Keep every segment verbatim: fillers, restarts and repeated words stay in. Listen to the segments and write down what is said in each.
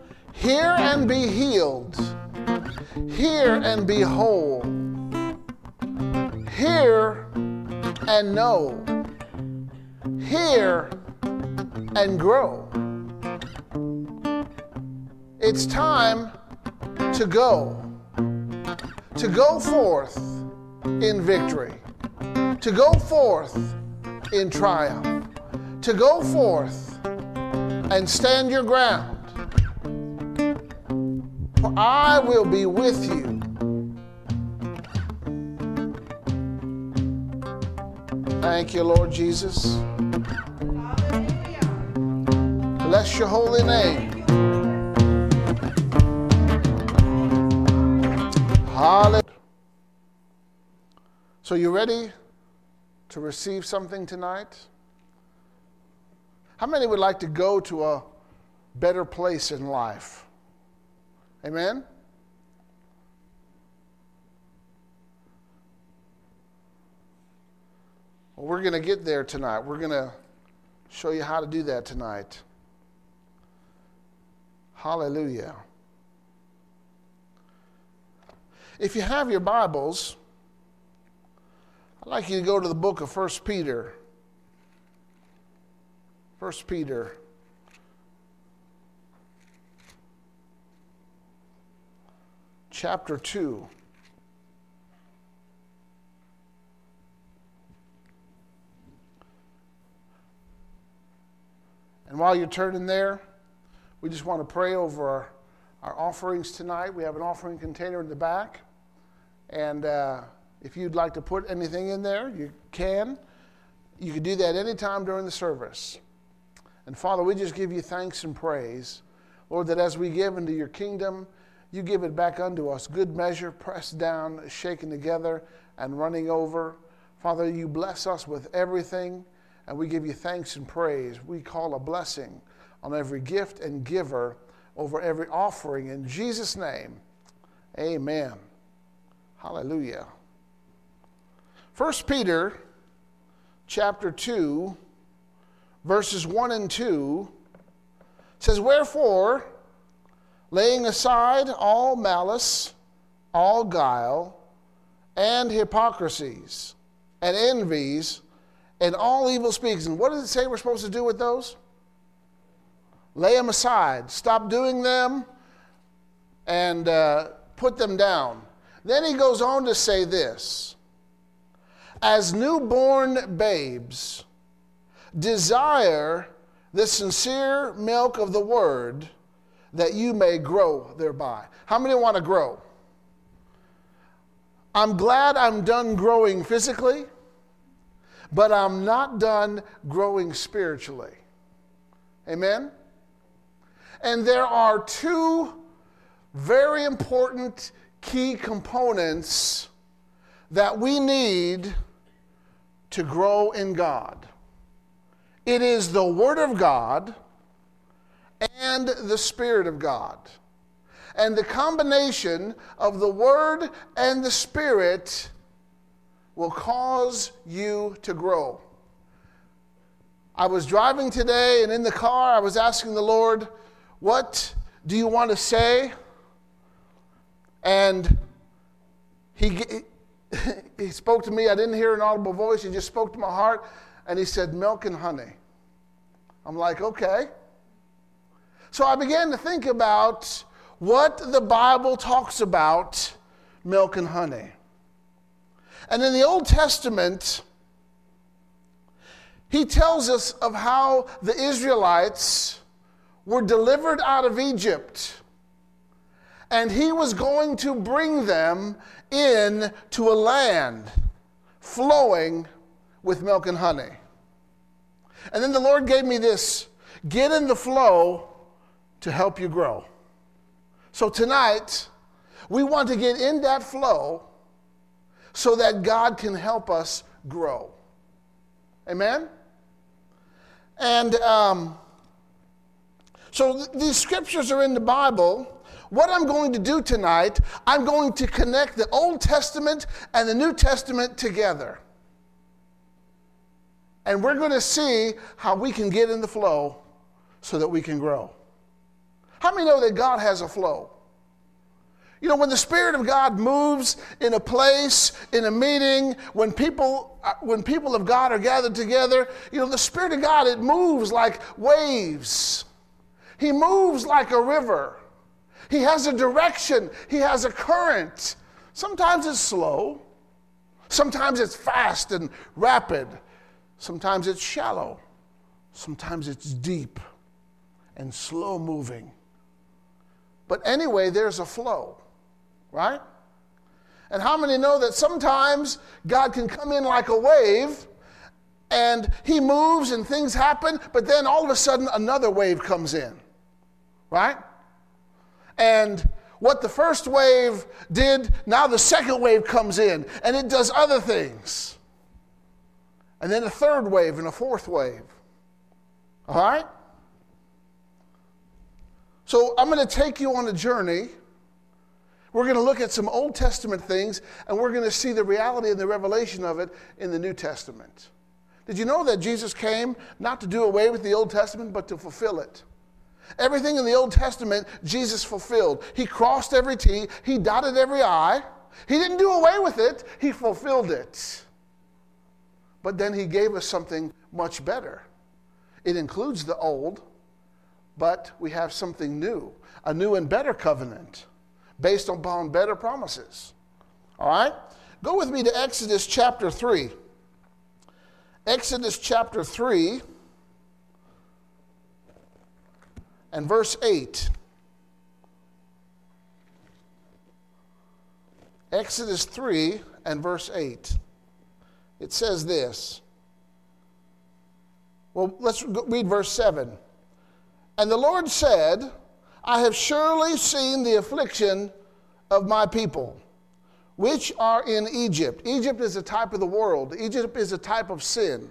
Hear and be healed. Hear and be whole. Hear and know. Hear and grow. It's time to go. To go forth in victory. To go forth in triumph. To go forth and stand your ground. For I will be with you. Thank you, Lord Jesus. Bless your holy name. Hallelujah. So you ready to receive something tonight? How many would like to go to a better place in life? Amen? Well, we're going to get there tonight. We're going to show you how to do that tonight. Hallelujah. If you have your Bibles, I'd like you to go to the book of First Peter. First Peter. Chapter two. And while you're turning there, we just want to pray over our, our offerings tonight. We have an offering container in the back. And uh, if you'd like to put anything in there, you can. You can do that anytime during the service. And Father, we just give you thanks and praise. Lord, that as we give into your kingdom, you give it back unto us. Good measure, pressed down, shaken together, and running over. Father, you bless us with everything, and we give you thanks and praise. We call a blessing on every gift and giver over every offering. In Jesus' name, amen. Hallelujah. First Peter chapter two, verses one and two says, Wherefore, laying aside all malice, all guile, and hypocrisies, and envies, and all evil speaks. And what does it say we're supposed to do with those? Lay them aside. Stop doing them and uh, put them down. Then he goes on to say this, As newborn babes, desire the sincere milk of the word, that you may grow thereby. How many want to grow? I'm glad I'm done growing physically, but I'm not done growing spiritually. Amen? And there are two very important key components that we need to grow in God. It is the Word of God and the Spirit of God. And the combination of the Word and the Spirit will cause you to grow. I was driving today, and in the car I was asking the Lord, what do you want to say? And he, he spoke to me. I didn't hear an audible voice. He just spoke to my heart, and he said, milk and honey. I'm like, okay. So I began to think about what the Bible talks about milk and honey. And in the Old Testament, he tells us of how the Israelites were delivered out of Egypt. And he was going to bring them in to a land flowing with milk and honey. And then the Lord gave me this, get in the flow to help you grow. So tonight, we want to get in that flow so that God can help us grow. Amen? And um, so th- these scriptures are in the Bible. What I'm going to do tonight, I'm going to connect the Old Testament and the New Testament together. And we're going to see how we can get in the flow so that we can grow. How many know that God has a flow? You know, when the Spirit of God moves in a place, in a meeting, when people, when people of God are gathered together, you know, the Spirit of God, it moves like waves. He moves like a river. He has a direction. He has a current. Sometimes it's slow. Sometimes it's fast and rapid. Sometimes it's shallow. Sometimes it's deep and slow moving. But anyway, there's a flow. Right? And how many know that sometimes God can come in like a wave and he moves and things happen, but then all of a sudden another wave comes in. Right? And what the first wave did, now the second wave comes in and it does other things. And then a third wave and a fourth wave. All right? So I'm going to take you on a journey. We're going to look at some Old Testament things, and we're going to see the reality and the revelation of it in the New Testament. Did you know that Jesus came not to do away with the Old Testament, but to fulfill it? Everything in the Old Testament, Jesus fulfilled. He crossed every T. He dotted every I. He didn't do away with it. He fulfilled it. But then he gave us something much better. It includes the old, but we have something new, a new and better covenant, based upon better promises. All right? Go with me to Exodus chapter three. Exodus chapter three and verse eight. Exodus three and verse eight. It says this. Well, let's read verse seven. And the Lord said, I have surely seen the affliction of my people, which are in Egypt. Egypt is a type of the world. Egypt is a type of sin.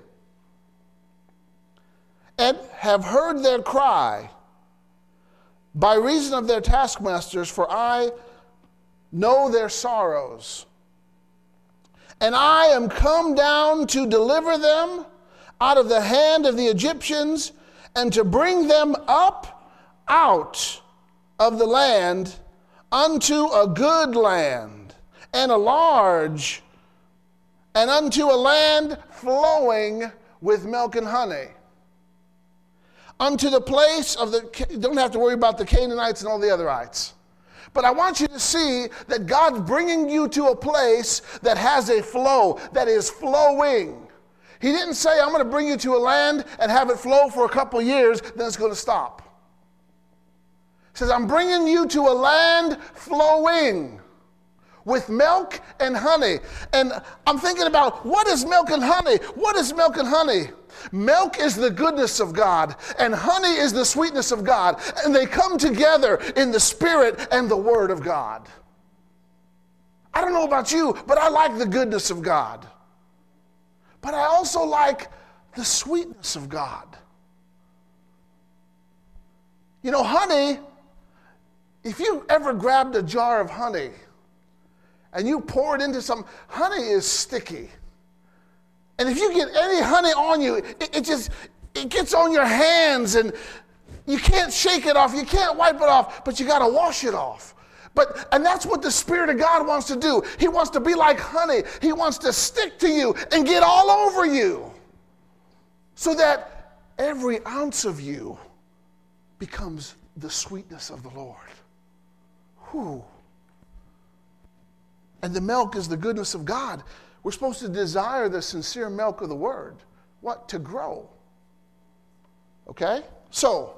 And have heard their cry by reason of their taskmasters, for I know their sorrows. And I am come down to deliver them out of the hand of the Egyptians, and to bring them up out of the land unto a good land, and a large, and unto a land flowing with milk and honey. Unto the place of the, you don't have to worry about the Canaanites and all the otherites. But I want you to see that God's bringing you to a place that has a flow, that is flowing. He didn't say, I'm going to bring you to a land and have it flow for a couple years, then it's going to stop. He says, I'm bringing you to a land flowing with milk and honey. And I'm thinking about, what is milk and honey? What is milk and honey? Milk is the goodness of God, and honey is the sweetness of God. And they come together in the Spirit and the Word of God. I don't know about you, but I like the goodness of God. But I also like the sweetness of God. You know, honey, if you ever grabbed a jar of honey and you pour it into some, honey is sticky. And if you get any honey on you, it, it just, it gets on your hands and you can't shake it off, you can't wipe it off, but you got to wash it off. But, and that's what the Spirit of God wants to do. He wants to be like honey. He wants to stick to you and get all over you so that every ounce of you becomes the sweetness of the Lord. Whew. And the milk is the goodness of God. We're supposed to desire the sincere milk of the Word. What? To grow. Okay? So,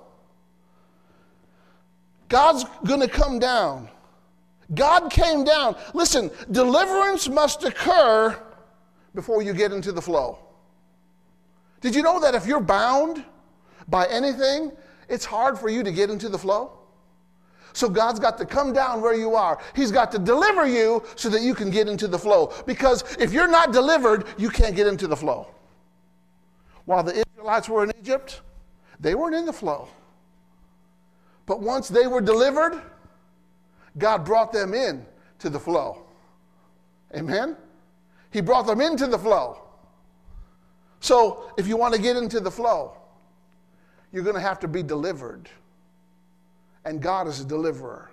God's going to come down. God came down. Listen, deliverance must occur before you get into the flow. Did you know that if you're bound by anything, it's hard for you to get into the flow? So God's got to come down where you are. He's got to deliver you so that you can get into the flow. Because if you're not delivered, you can't get into the flow. While the Israelites were in Egypt, they weren't in the flow. But once they were delivered, God brought them in to the flow. Amen? He brought them into the flow. So if you want to get into the flow, you're going to have to be delivered. and God is a deliverer.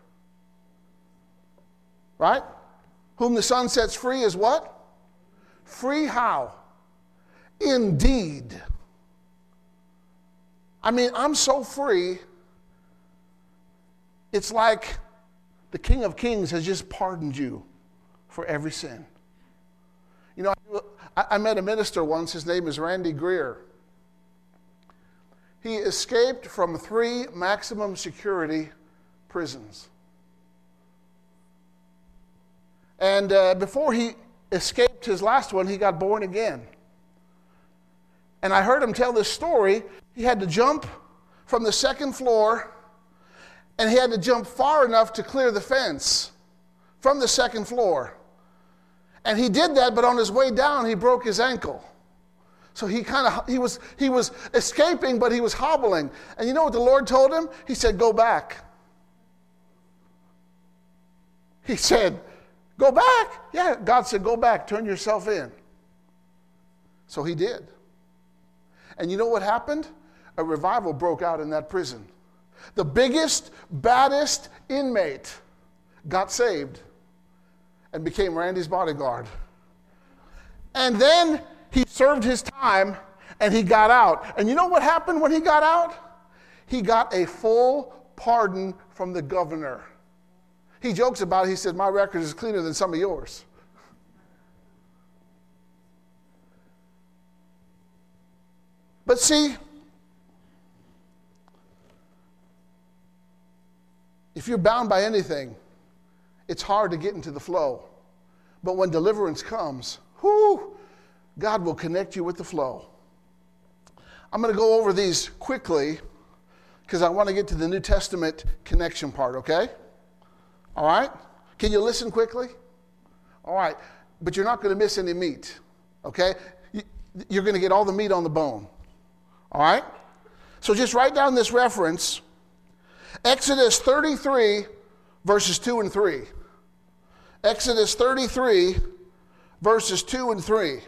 Right? Whom the Son sets free is what? Free how? Indeed. I mean, I'm so free, it's like the King of Kings has just pardoned you for every sin. You know, I, I met a minister once, his name is Randy Greer. He escaped from three maximum security prisons. And uh, before he escaped his last one, he got born again. And I heard him tell this story. He had to jump from the second floor, and he had to jump far enough to clear the fence from the second floor. And he did that, but on his way down, he broke his ankle. So he kind of, he was, he was escaping, but he was hobbling. And you know what the Lord told him? He said, go back. He said, go back. Yeah, God said, go back, turn yourself in. So he did. And you know what happened? A revival broke out in that prison. The biggest, baddest inmate got saved and became Randy's bodyguard. And then he served his time and he got out. And you know what happened when he got out? He got a full pardon from the governor. He jokes about it. He said, my record is cleaner than some of yours. But see, if you're bound by anything, it's hard to get into the flow. But when deliverance comes, whoo, God will connect you with the flow. I'm going to go over these quickly because I want to get to the New Testament connection part, okay? All right? Can you listen quickly? All right. But you're not going to miss any meat, okay? You're going to get all the meat on the bone. All right? So just write down this reference. Exodus thirty-three, verses two and three. Exodus thirty-three, verses two and three.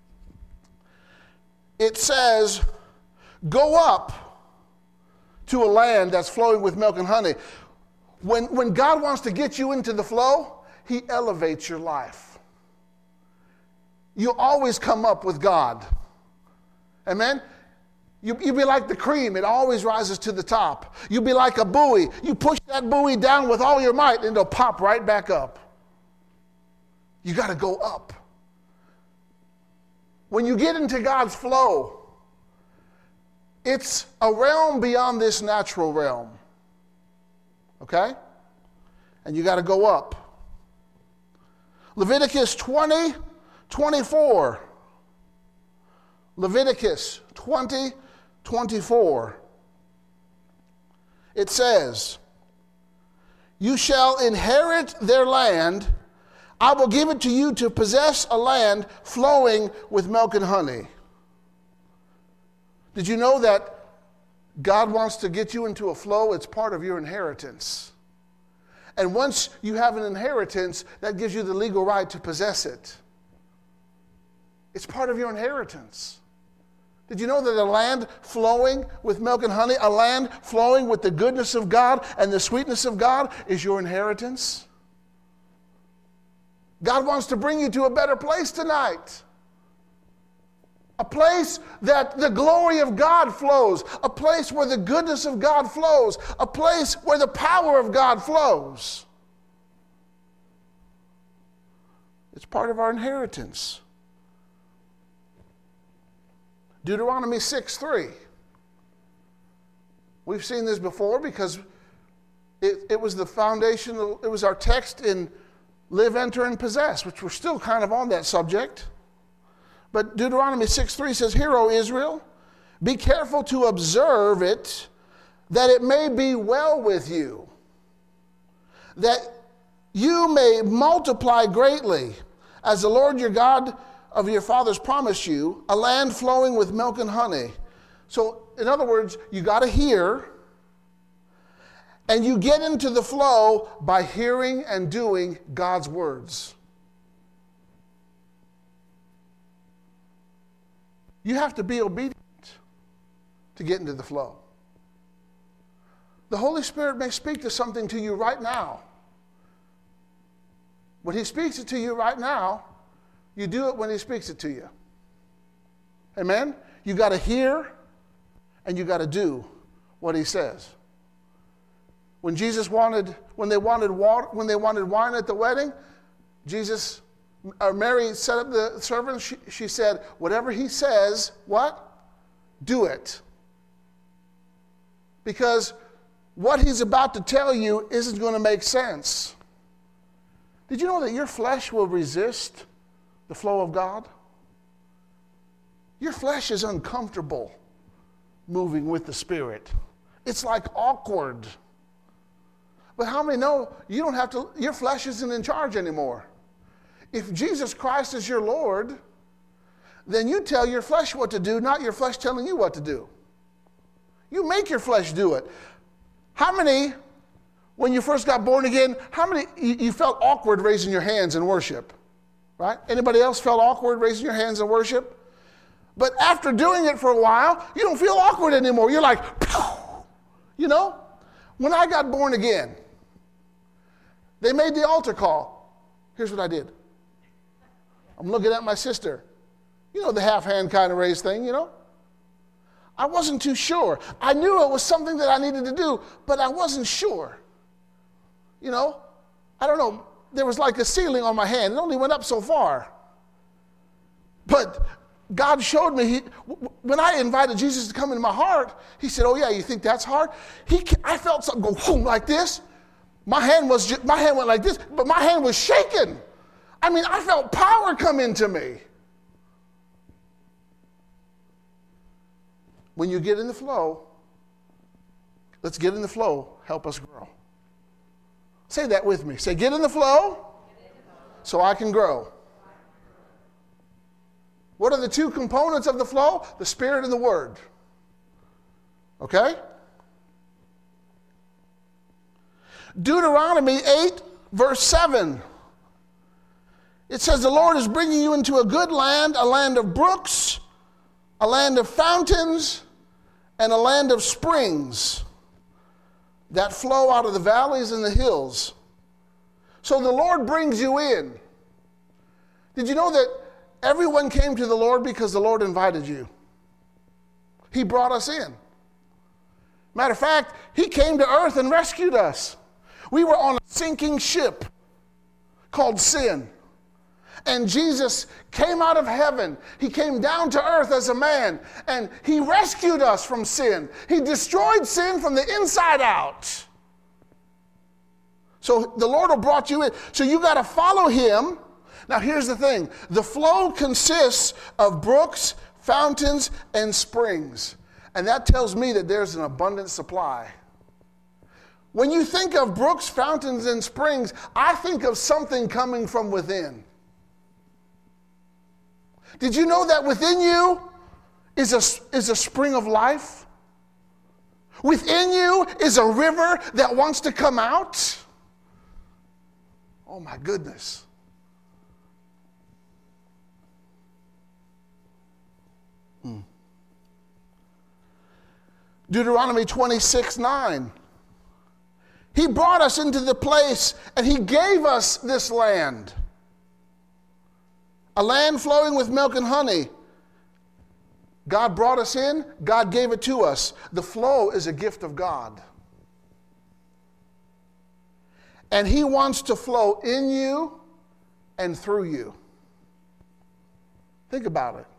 It says, go up to a land that's flowing with milk and honey. When, when God wants to get you into the flow, he elevates your life. You always come up with God. Amen? You, you be like the cream. It always rises to the top. You be like a buoy. You push that buoy down with all your might and it'll pop right back up. You got to go up. When you get into God's flow, it's a realm beyond this natural realm. Okay? And you got to go up. Leviticus twenty, twenty-four. Leviticus twenty, twenty-four. It says, you shall inherit their land. I will give it to you to possess a land flowing with milk and honey. Did you know that God wants to get you into a flow? It's part of your inheritance. And once you have an inheritance, that gives you the legal right to possess it. It's part of your inheritance. Did you know that a land flowing with milk and honey, a land flowing with the goodness of God and the sweetness of God is your inheritance? God wants to bring you to a better place tonight. A place that the glory of God flows. A place where the goodness of God flows. A place where the power of God flows. It's part of our inheritance. Deuteronomy six three. We've seen this before because it, it was the foundation, it was our text in Live, Enter, and Possess, which we're still kind of on that subject. But Deuteronomy six three says, hear, O Israel, be careful to observe it, that it may be well with you, that you may multiply greatly, as the Lord your God of your fathers promised you, a land flowing with milk and honey. So, in other words, you got to hear, and you get into the flow by hearing and doing God's words. You have to be obedient to get into the flow. The Holy Spirit may speak to something to you right now. When he speaks it to you right now, you do it when he speaks it to you. Amen? You got to hear and you got to do what he says. When Jesus wanted, when they wanted water, when they wanted wine at the wedding, Jesus, or Mary set up the servants. She, she said, whatever he says, what? Do it. Because what he's about to tell you isn't going to make sense. Did you know that your flesh will resist the flow of God? Your flesh is uncomfortable moving with the Spirit. It's like awkward. But how many know you don't have to, your flesh isn't in charge anymore? If Jesus Christ is your Lord, then you tell your flesh what to do, not your flesh telling you what to do. You make your flesh do it. How many, when you first got born again, how many, you, you felt awkward raising your hands in worship? Right? Anybody else felt awkward raising your hands in worship? But after doing it for a while, you don't feel awkward anymore. You're like, pew! You know? When I got born again, they made the altar call. Here's what I did. I'm looking at my sister. You know, the half hand kind of raise thing, you know? I wasn't too sure. I knew it was something that I needed to do, but I wasn't sure. You know? I don't know. There was like a ceiling on my hand. It only went up so far. But God showed me, he, when I invited Jesus to come into my heart, he said, oh yeah, you think that's hard? He, I felt something go boom like this. My hand was just, my hand went like this, but my hand was shaking. I mean, I felt power come into me. When you get in the flow, let's get in the flow, help us grow. Say that with me. Say, get in the flow so I can grow. What are the two components of the flow? The Spirit and the Word. Okay? Deuteronomy eight, verse seven. It says, the Lord is bringing you into a good land, a land of brooks, a land of fountains, and a land of springs that flow out of the valleys and the hills. So the Lord brings you in. Did you know that everyone came to the Lord because the Lord invited you? He brought us in. Matter of fact, he came to earth and rescued us. We were on a sinking ship called sin. And Jesus came out of heaven. He came down to earth as a man, and he rescued us from sin. He destroyed sin from the inside out. So the Lord will brought you in. So you got to follow him. Now here's the thing. The flow consists of brooks, fountains, and springs. And that tells me that there's an abundant supply. When you think of brooks, fountains, and springs, I think of something coming from within. Did you know that within you is a, is a spring of life? Within you is a river that wants to come out? Oh my goodness. Hmm. Deuteronomy twenty-six nine. He brought us into the place and he gave us this land. A land flowing with milk and honey. God brought us in. God gave it to us. The flow is a gift of God. And he wants to flow in you and through you. Think about it.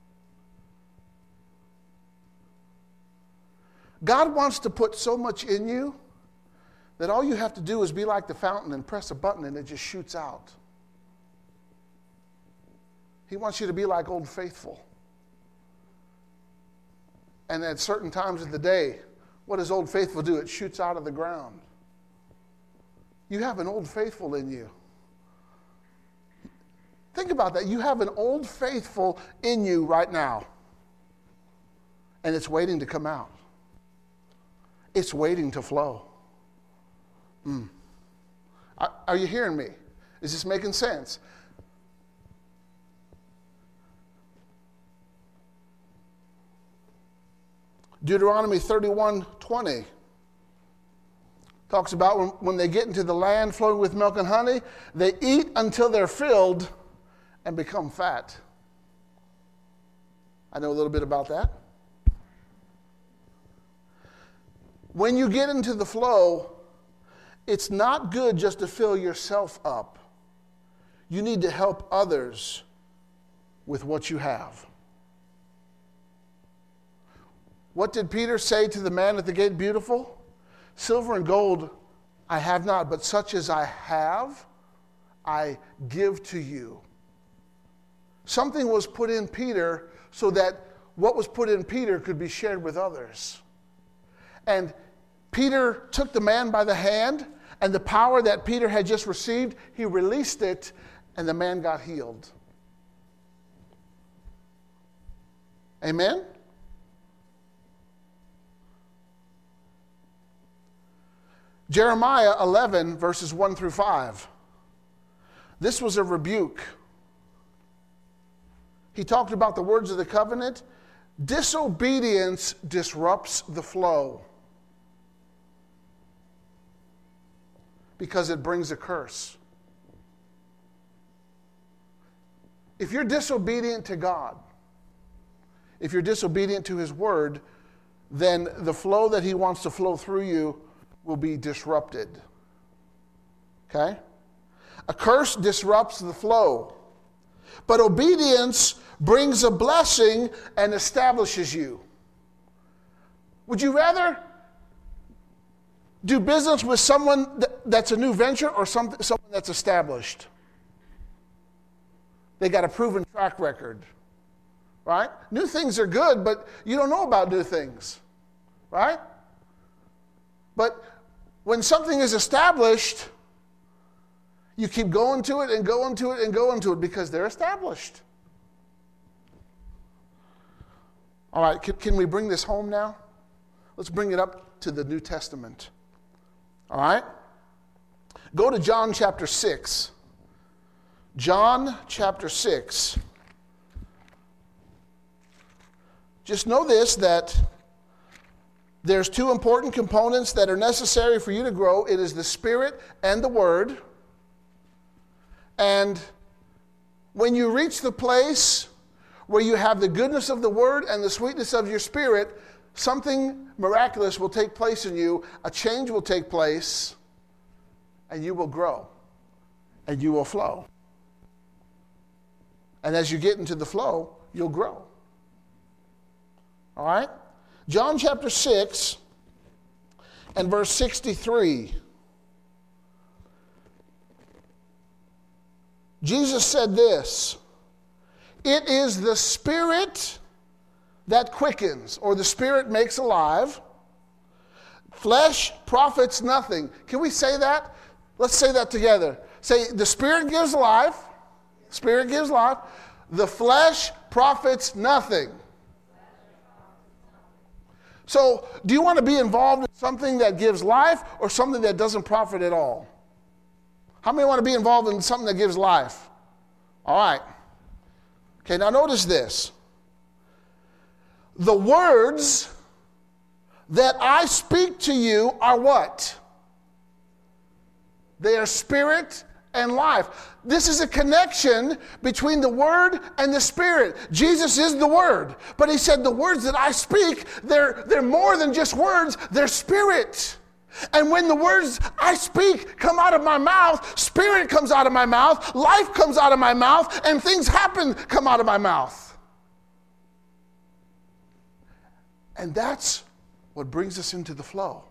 God wants to put so much in you that all you have to do is be like the fountain and press a button and it just shoots out. He wants you to be like Old Faithful. And at certain times of the day, what does Old Faithful do? It shoots out of the ground. You have an Old Faithful in you. Think about that. You have an Old Faithful in you right now. And it's waiting to come out. It's waiting to flow. Mm. Are, are you hearing me? Is this making sense? Deuteronomy thirty-one twenty. Talks about when, when they get into the land flowing with milk and honey, they eat until they're filled and become fat. I know a little bit about that. When you get into the flow, it's not good just to fill yourself up. You need to help others with what you have. What did Peter say to the man at the gate? Beautiful? Silver and gold I have not, but such as I have, I give to you. Something was put in Peter so that what was put in Peter could be shared with others. And Peter took the man by the hand, and the power that Peter had just received, he released it, and the man got healed. Amen? Jeremiah eleven, verses one through five. This was a rebuke. He talked about the words of the covenant. Disobedience disrupts the flow because it brings a curse. If you're disobedient to God, if you're disobedient to His word, then the flow that He wants to flow through you will be disrupted. Okay? A curse disrupts the flow, but obedience brings a blessing and establishes you. Would you rather do business with someone that's a new venture or some, someone that's established? They got a proven track record, right? New things are good, but you don't know about new things, right? But when something is established, you keep going to it and going to it and going to it because they're established. All right, can, can we bring this home now? Let's bring it up to the New Testament. All right? Go to John chapter six. John chapter six. Just know this, that there's two important components that are necessary for you to grow. It is the Spirit and the Word. And when you reach the place where you have the goodness of the Word and the sweetness of your Spirit, something miraculous will take place in you. A change will take place, and you will grow, and you will flow. And as you get into the flow, you'll grow. All right? John chapter six and verse sixty-three. Jesus said this, "It is the Spirit that quickens," or the Spirit makes alive. "Flesh profits nothing." Can we say that? Let's say that together. Say, the Spirit gives life. Spirit gives life. The flesh profits nothing. So, do you want to be involved in something that gives life or something that doesn't profit at all? How many want to be involved in something that gives life? All right. Okay, now notice this. The words that I speak to you are what? They are spirit and life. This is a connection between the Word and the Spirit. Jesus is the Word. But He said the words that I speak, they're, they're more than just words, they're spirit. And when the words I speak come out of my mouth, spirit comes out of my mouth, life comes out of my mouth, and things happen come out of my mouth. And that's what brings us into the flow.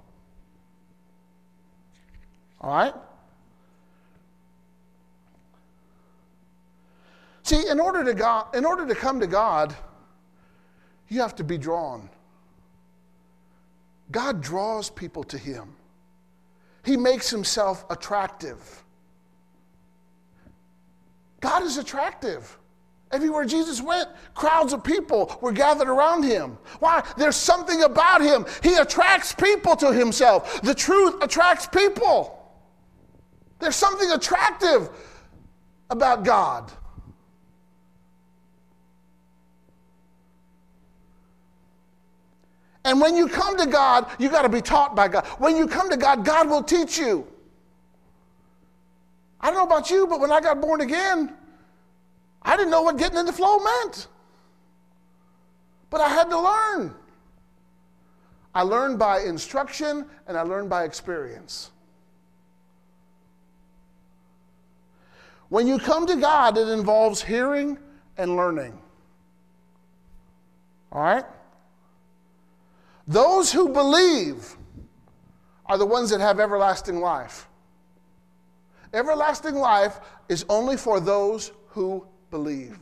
All right? See, in order to God, in order to come to God, you have to be drawn. God draws people to Him. He makes Himself attractive. God is attractive. Everywhere Jesus went, crowds of people were gathered around Him. Why? There's something about Him. He attracts people to Himself. The truth attracts people. There's something attractive about God. And when you come to God, you got to be taught by God. When you come to God, God will teach you. I don't know about you, but when I got born again, I didn't know what getting in the flow meant. But I had to learn. I learned by instruction and I learned by experience. When you come to God, it involves hearing and learning. All right? Those who believe are the ones that have everlasting life. Everlasting life is only for those who believe.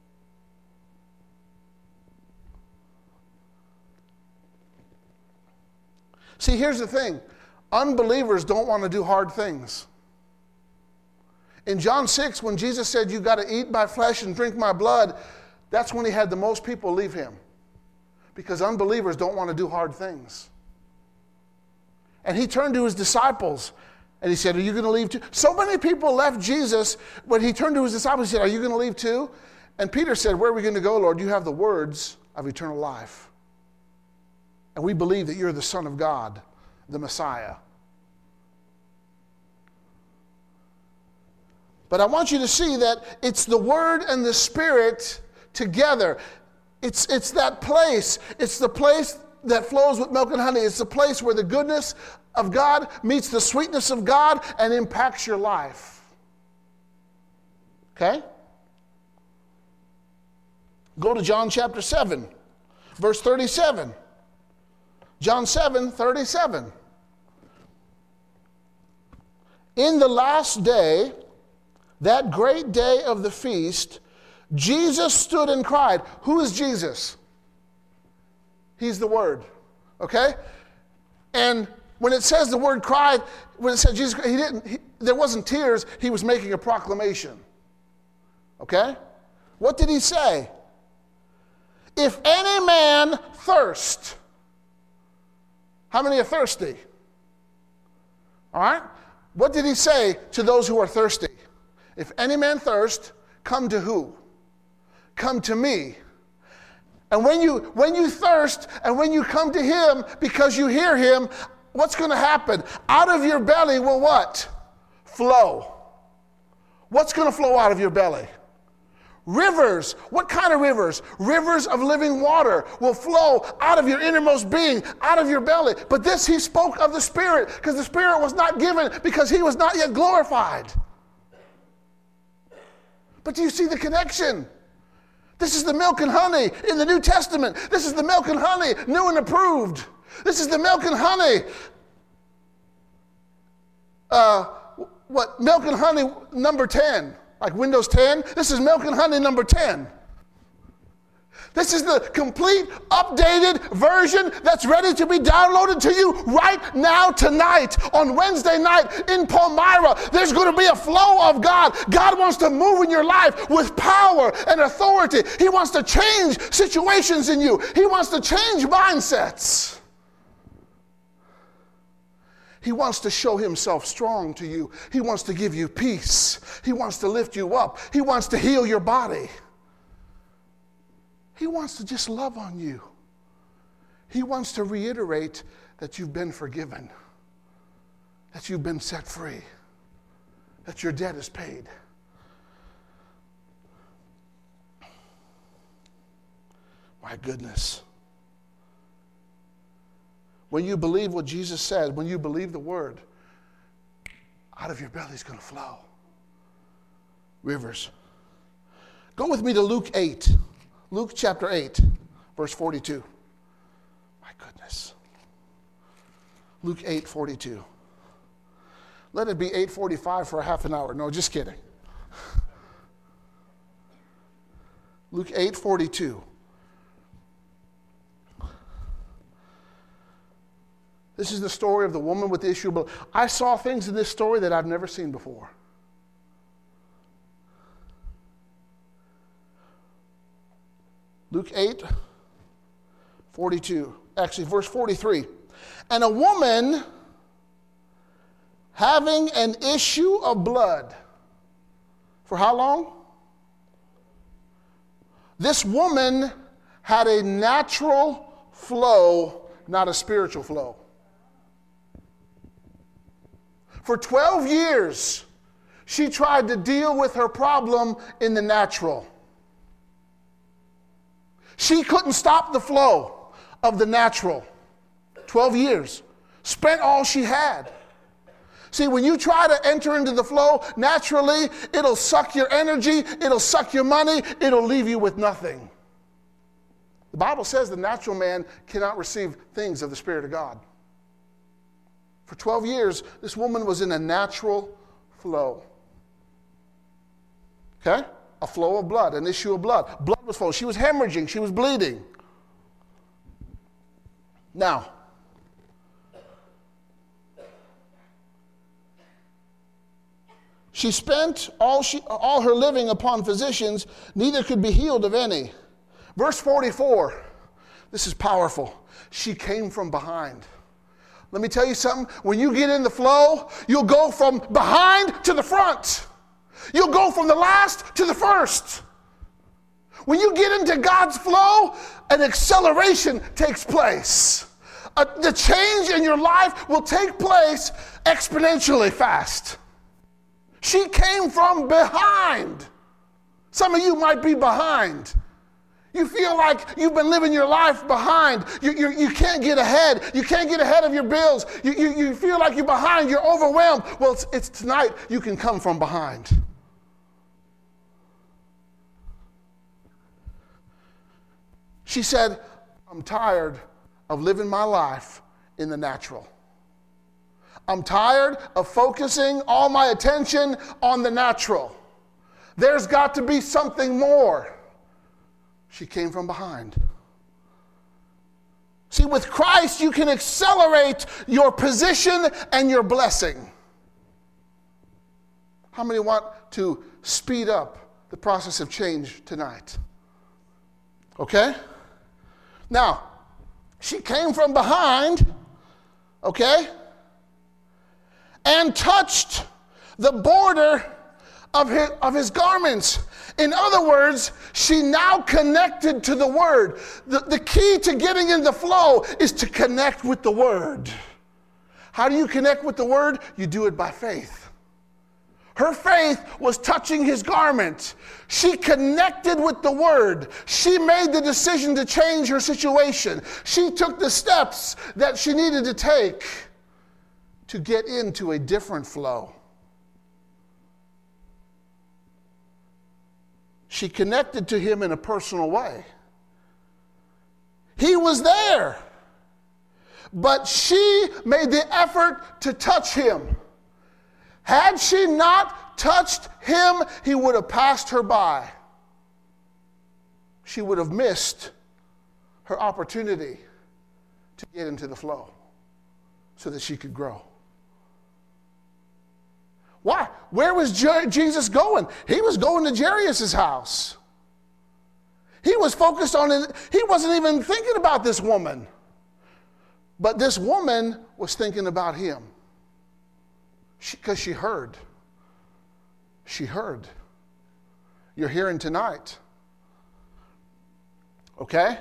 See, here's the thing. Unbelievers don't want to do hard things. In John six, when Jesus said, "You've got to eat my flesh and drink my blood," that's when he had the most people leave him. Because unbelievers don't want to do hard things. And he turned to his disciples and he said, "Are you going to leave too?" So many people left Jesus. When he turned to his disciples, he said, "Are you going to leave too?" And Peter said, "Where are we going to go, Lord? You have the words of eternal life. And we believe that you're the Son of God, the Messiah." But I want you to see that it's the Word and the Spirit together. It's, it's that place. It's the place that flows with milk and honey. It's the place where the goodness of God meets the sweetness of God and impacts your life. Okay? Go to John chapter seven, verse thirty-seven. John seven, thirty-seven. In the last day, that great day of the feast, Jesus stood and cried. Who is Jesus? He's the Word. Okay? And when it says the word cried, when it said Jesus, he didn't, he, there wasn't tears, he was making a proclamation. Okay? What did he say? If any man thirst. How many are thirsty? All right? What did he say to those who are thirsty? If any man thirst, come to who? Come to me. And when you when you thirst and when you come to him because you hear him, what's going to happen? Out of your belly will what? Flow. What's going to flow out of your belly? Rivers. What kind of rivers? Rivers of living water will flow out of your innermost being, out of your belly. But this he spoke of the Spirit, because the Spirit was not given because he was not yet glorified. But do you see the connection? This is the milk and honey in the New Testament. This is the milk and honey, new and approved. This is the milk and honey. Uh, what? Milk and honey number ten. Like Windows ten. This is milk and honey number ten. This is the complete, updated version that's ready to be downloaded to you right now, tonight, on Wednesday night in Palmyra. There's going to be a flow of God. God wants to move in your life with power and authority. He wants to change situations in you. He wants to change mindsets. He wants to show himself strong to you. He wants to give you peace. He wants to lift you up. He wants to heal your body. He wants to just love on you. He wants to reiterate that you've been forgiven, that you've been set free, that your debt is paid. My goodness. When you believe what Jesus said, when you believe the word, out of your belly is going to flow rivers. Go with me to Luke eight. Luke chapter eight, verse forty-two. My goodness. Luke eight, forty-two. Let it be eight forty-five for a half an hour. No, just kidding. Luke eight, forty-two. This is the story of the woman with the issue of blood. I saw things in this story that I've never seen before. Luke eight, forty-two. Actually, verse forty-three. And a woman having an issue of blood. For how long? This woman had a natural flow not a spiritual flow. For twelve years, she tried to deal with her problem in the natural. She couldn't stop the flow of the natural. twelve years. Spent all she had. See, when you try to enter into the flow, naturally, it'll suck your energy, it'll suck your money, it'll leave you with nothing. The Bible says the natural man cannot receive things of the Spirit of God. For twelve years, this woman was in a natural flow. Okay? A flow of blood, an issue of blood. Blood was flowing. She was hemorrhaging. She was bleeding. Now, she spent all, she, all her living upon physicians, neither could be healed of any. Verse forty-four, this is powerful. She came from behind. Let me tell you something. When you get in the flow, you'll go from behind to the front. You'll go from the last to the first. When you get into God's flow, an acceleration takes place. Uh, the change in your life will take place exponentially fast. She came from behind. Some of you might be behind. You feel like you've been living your life behind. You, you, you can't get ahead. You can't get ahead of your bills. You, you, you feel like you're behind. You're overwhelmed. Well, it's, it's tonight you can come from behind. She said, I'm tired of living my life in the natural. I'm tired of focusing all my attention on the natural. There's got to be something more. She came from behind. See, with Christ, you can accelerate your position and your blessing. How many want to speed up the process of change tonight? Okay? Now, she came from behind, okay, and touched the border of his, of his garments. In other words, she now connected to the Word. The, the key to getting in the flow is to connect with the Word. How do you connect with the Word? You do it by faith. Her faith was touching his garment. She connected with the Word. She made the decision to change her situation. She took the steps that she needed to take to get into a different flow. She connected to him in a personal way. He was there, but she made the effort to touch him. Had she not touched him, he would have passed her by. She would have missed her opportunity to get into the flow so that she could grow. Why? Where was Je- Jesus going? He was going to Jairus' house. He was focused on it. He wasn't even thinking about this woman. But this woman was thinking about him. Because she, she heard. She heard. You're hearing tonight. Okay?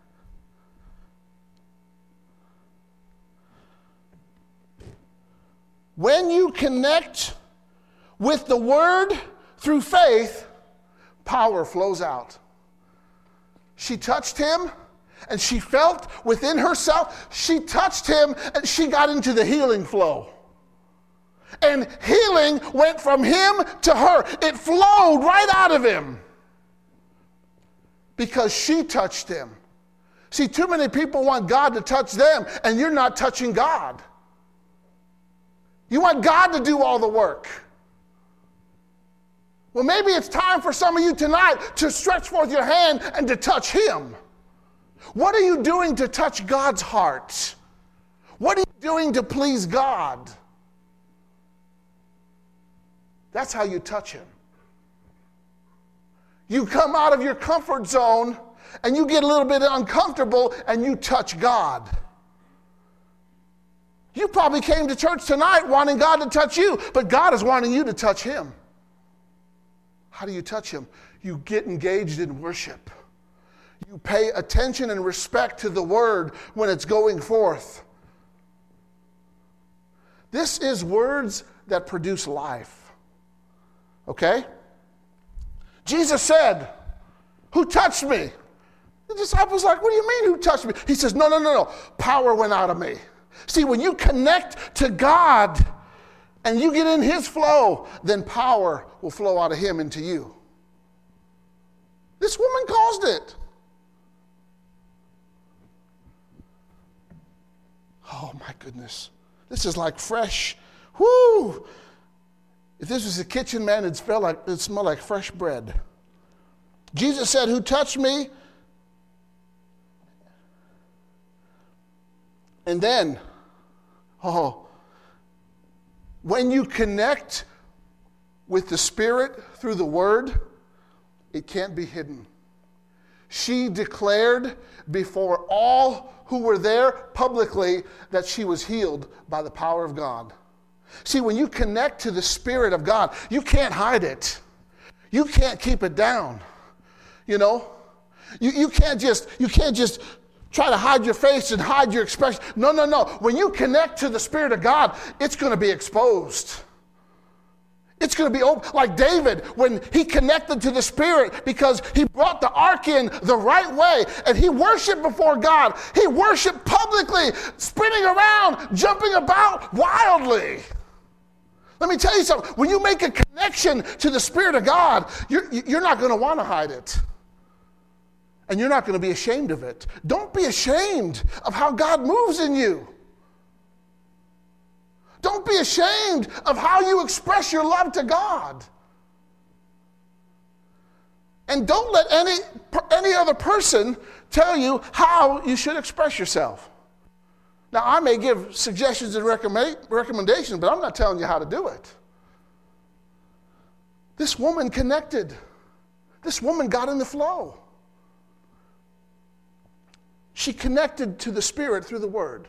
When you connect with the Word through faith, power flows out. She touched him, and she felt within herself, she touched him, and she got into the healing flow. And healing went from him to her. It flowed right out of him because she touched him. See, too many people want God to touch them, and you're not touching God. You want God to do all the work. Well, maybe it's time for some of you tonight to stretch forth your hand and to touch him. What are you doing to touch God's heart? What are you doing to please God? That's how you touch him. You come out of your comfort zone and you get a little bit uncomfortable and you touch God. You probably came to church tonight wanting God to touch you, but God is wanting you to touch him. How do you touch him? You get engaged in worship. You pay attention and respect to the word when it's going forth. This is words that produce life. Okay? Jesus said, "Who touched me?" The disciples were like, "What do you mean, who touched me?" He says, no, no, no, no. Power went out of me. See, when you connect to God and you get in his flow, then power will flow out of him into you. This woman caused it. Oh my goodness. This is like fresh, whoo. If this was a kitchen, man, it'd smell like, it'd smell like fresh bread. Jesus said, "Who touched me?" And then, oh, when you connect with the Spirit through the Word, it can't be hidden. She declared before all who were there publicly that she was healed by the power of God. See, when you connect to the Spirit of God, you can't hide it. You can't keep it down. You know? You, you can't just, you can't just try to hide your face and hide your expression. No, no, no. When you connect to the Spirit of God, it's going to be exposed. It's going to be open. Like David, when he connected to the Spirit because he brought the ark in the right way and he worshiped before God. He worshiped publicly, spinning around, jumping about wildly. Let me tell you something. When you make a connection to the Spirit of God, you're, you're not going to want to hide it. And you're not going to be ashamed of it. Don't be ashamed of how God moves in you. Don't be ashamed of how you express your love to God. And don't let any, any other person tell you how you should express yourself. Now, I may give suggestions and recommend, recommendations, but I'm not telling you how to do it. This woman connected. This woman got in the flow. She connected to the Spirit through the Word.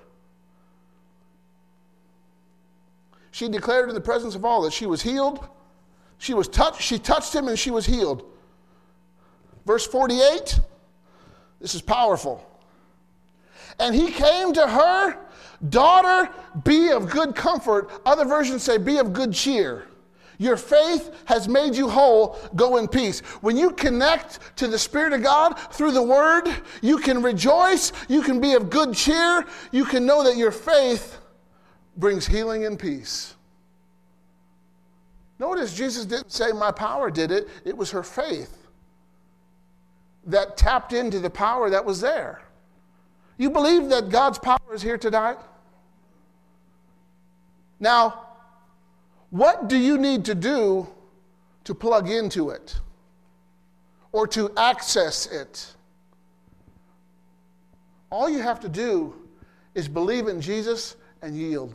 She declared in the presence of all that she was healed. She was touched. She touched him and she was healed. Verse forty-eight. This is powerful. And he came to her, "Daughter, be of good comfort." Other versions say, "Be of good cheer. Your faith has made you whole. Go in peace." When you connect to the Spirit of God through the Word, you can rejoice. You can be of good cheer. You can know that your faith brings healing and peace. Notice Jesus didn't say my power did it. It was her faith that tapped into the power that was there. You believe that God's power is here tonight? Now, what do you need to do to plug into it or to access it? All you have to do is believe in Jesus and yield.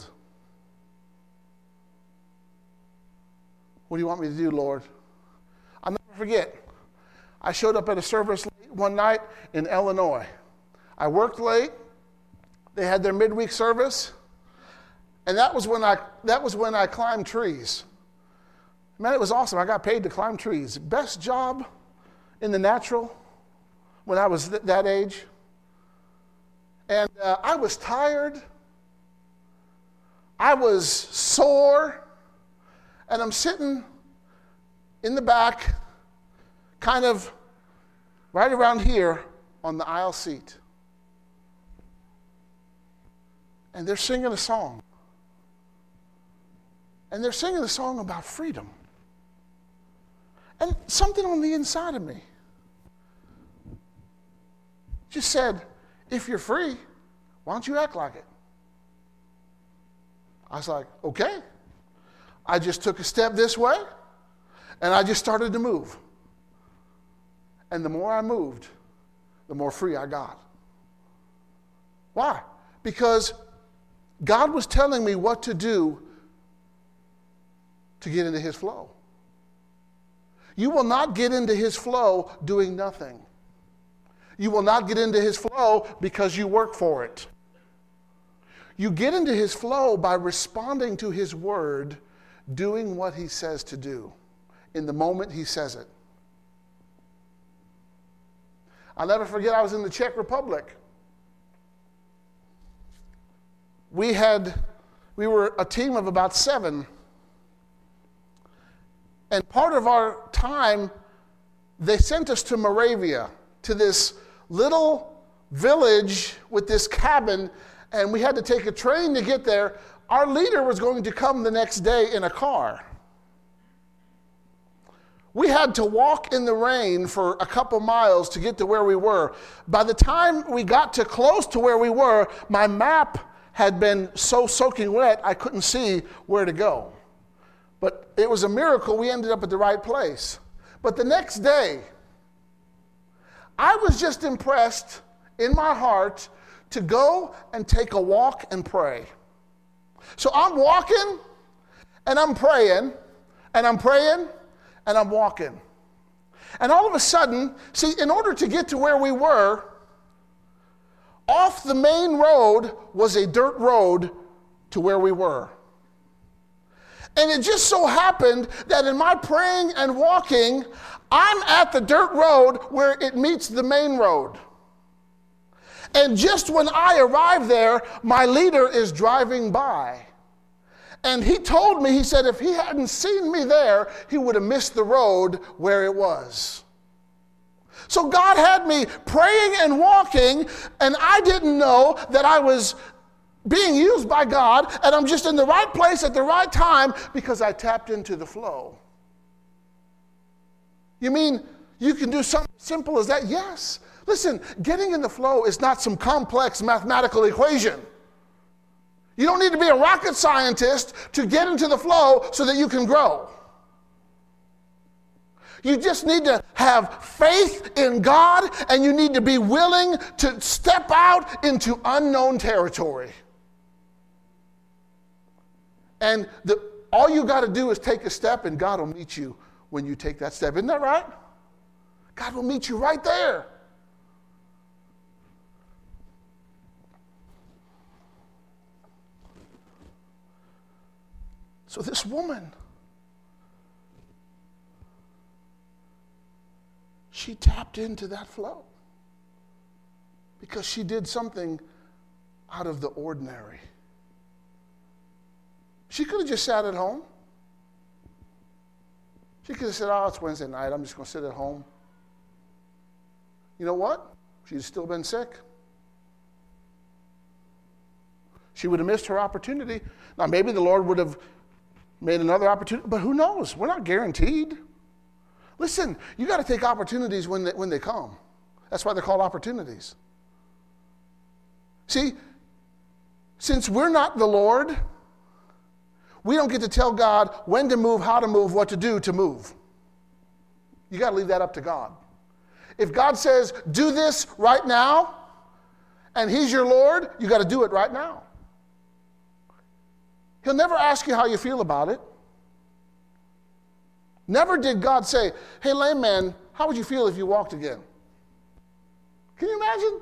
What do you want me to do, Lord? I'll never forget. I showed up at a service late one night in Illinois. I worked late. They had their midweek service. And that was when I that was when I climbed trees. Man, it was awesome. I got paid to climb trees. Best job in the natural when I was th- that age. And uh, I was tired. I was sore. And I'm sitting in the back, kind of right around here on the aisle seat. And they're singing a song. And they're singing a song about freedom. And something on the inside of me just said, if you're free, why don't you act like it? I was like, okay. I just took a step this way, and I just started to move. And the more I moved, the more free I got. Why? Because God was telling me what to do to get into his flow. You will not get into his flow doing nothing. You will not get into his flow because you work for it. You get into his flow by responding to his word, doing what he says to do in the moment he says it. I'll never forget, I was in the Czech Republic. We had, we were a team of about seven. And part of our time, they sent us to Moravia, to this little village with this cabin, and we had to take a train to get there. Our leader was going to come the next day in a car. We had to walk in the rain for a couple miles to get to where we were. By the time we got to close to where we were, my map had been so soaking wet I couldn't see where to go. But it was a miracle we ended up at the right place. But the next day, I was just impressed in my heart to go and take a walk and pray. So I'm walking, and I'm praying, and I'm praying, and I'm walking. And all of a sudden, see, in order to get to where we were, off the main road was a dirt road to where we were. And it just so happened that in my praying and walking, I'm at the dirt road where it meets the main road. And just when I arrive there, my leader is driving by. And he told me, he said, if he hadn't seen me there, he would have missed the road where it was. So God had me praying and walking, and I didn't know that I was being used by God, and I'm just in the right place at the right time because I tapped into the flow. You mean you can do something simple as that? Yes. Listen, getting in the flow is not some complex mathematical equation. You don't need to be a rocket scientist to get into the flow so that you can grow. You just need to have faith in God, and you need to be willing to step out into unknown territory. And the, all you got to do is take a step, and God will meet you when you take that step. Isn't that right? God will meet you right there. So this woman, she tapped into that flow because she did something out of the ordinary. She could have just sat at home. She could have said, oh, it's Wednesday night, I'm just going to sit at home. You know what? She'd still been sick. She would have missed her opportunity. Now, maybe the Lord would have made another opportunity, but who knows? We're not guaranteed. Listen, you got to take opportunities when they, when they come. That's why they're called opportunities. See, since we're not the Lord, we don't get to tell God when to move, how to move, what to do to move. You got to leave that up to God. If God says, do this right now, and He's your Lord, you got to do it right now. He'll never ask you how you feel about it. Never did God say, hey, lame man, how would you feel if you walked again? Can you imagine?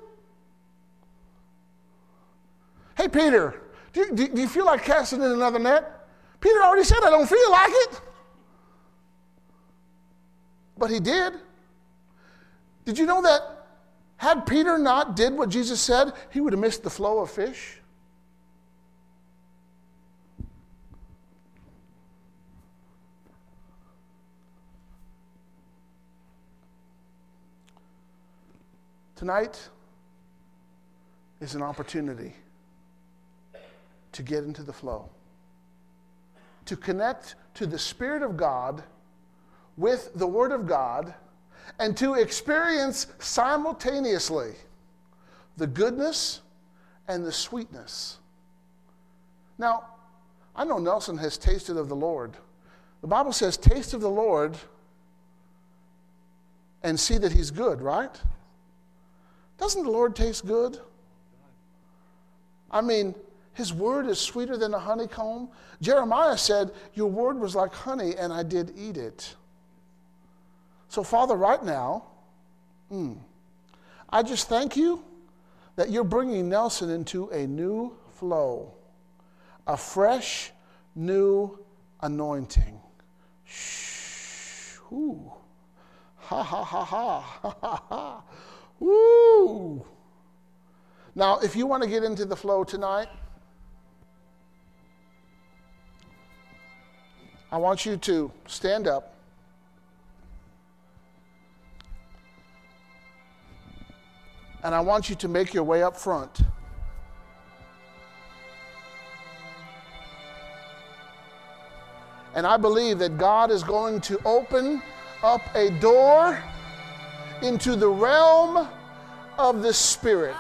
Hey, Peter, do you, do you feel like casting in another net? Peter already said, I don't feel like it. But he did. Did you know that had Peter not did what Jesus said, he would have missed the flow of fish? Tonight is an opportunity to get into the flow, to connect to the Spirit of God with the Word of God, and to experience simultaneously the goodness and the sweetness. Now, I know Nelson has tasted of the Lord. The Bible says, taste of the Lord and see that He's good, right? Doesn't the Lord taste good? I mean, His word is sweeter than a honeycomb. Jeremiah said, your word was like honey, and I did eat it. So, Father, right now, mm, I just thank you that you're bringing Nelson into a new flow, a fresh, new anointing. Shh. Ooh. Ha, ha, ha, ha, ha, ha, ha. Woo! Now, if you want to get into the flow tonight, I want you to stand up. And I want you to make your way up front. And I believe that God is going to open up a door into the realm of the Spirit.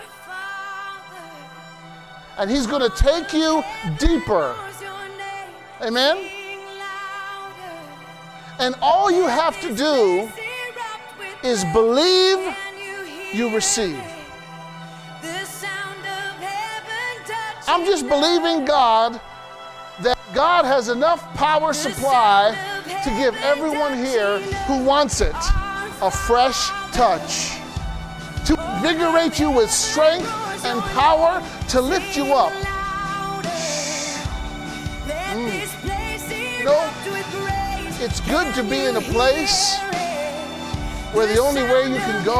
And He's going to take you deeper. Amen? And all you have to do is believe you receive. I'm just believing God that God has enough power supply to give everyone here who wants it a fresh touch, to invigorate you with strength and power, to lift you up. Mm. You know, it's good to be in a place where the only way you can go